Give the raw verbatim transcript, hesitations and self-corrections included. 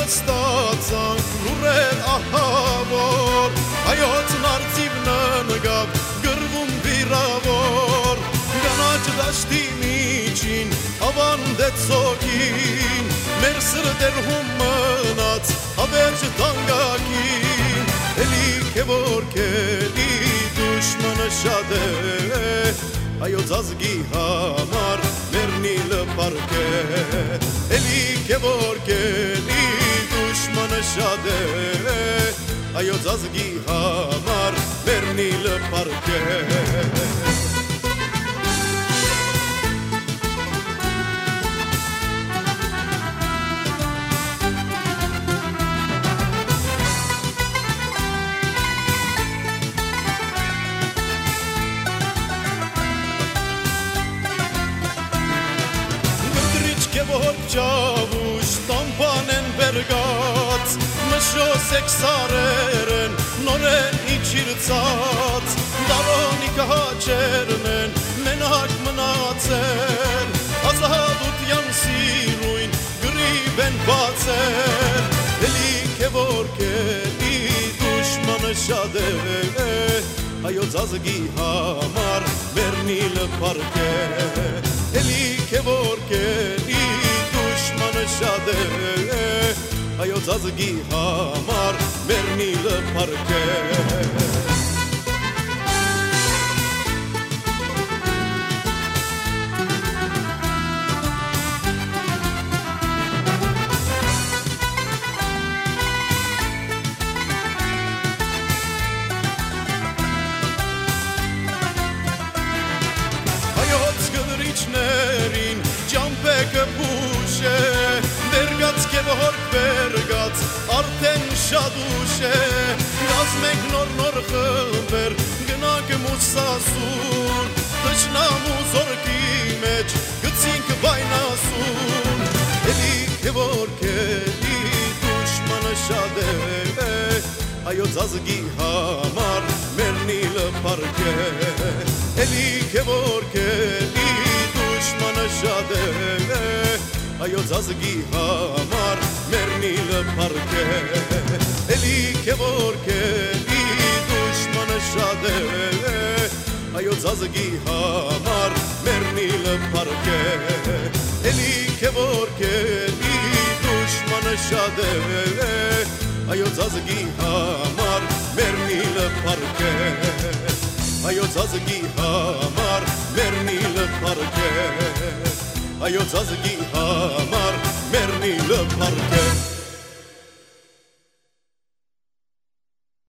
նստածանք լուրեր ահավոր հայոց նարցիվն նգավ գրվում վիրավոր գանաչ դաշտի միջին ավանդեց սոգին մեր սրտերում մնաց հավերջ տանգակին էլիք է որ կելի դուշմանը շատ է հայոց ազգի համար մերնիլը պարկ է էլիք է որ կելի դուշմանը շատ է հայոց ազգի համար մերնիլը պարկ է որ ճավուշ տամպան են բերգած մշոսեք սարերեն նորեն իջիրծած դարոնի կհաչերն են մենակ մնացել ազատության սիրույն գրիվ են բացել էլիք է որ կելի դուշմանը շատ է հայոց ազգի համար մերնիլը պարկ է էլիք է որ կելի դուշմանը շատ է հայոց ազգի համար մերնիլը պարկ է Գդրիչներին ջամպեկը բուշ է բերգած կևորք բերգած արդեն շատ ուշ է գազմեք նոր նոր խմբեր գնանք մուսասուն թշնամու զորքի մեջ գցինք վայնասուն էլիք է որ կելի դուշմանը շատ է հայոց ազգի համար մերնիլը պարկ է էլիք է որ կելի դուշմանը շատ է հայոց ազգի համար մերնիլը պարկ է էլիք է որ կելի դուշմանը շատ է հայոց ազգի համար մերնիլը պարկ է էլիք է որ կելի դուշմանը շատ է հայոց ազգի համար մերնիլը պարկ է հայոց ազգի համար մերնիլը պարկ է հայոց ազգի համար մերնիլը պարկ է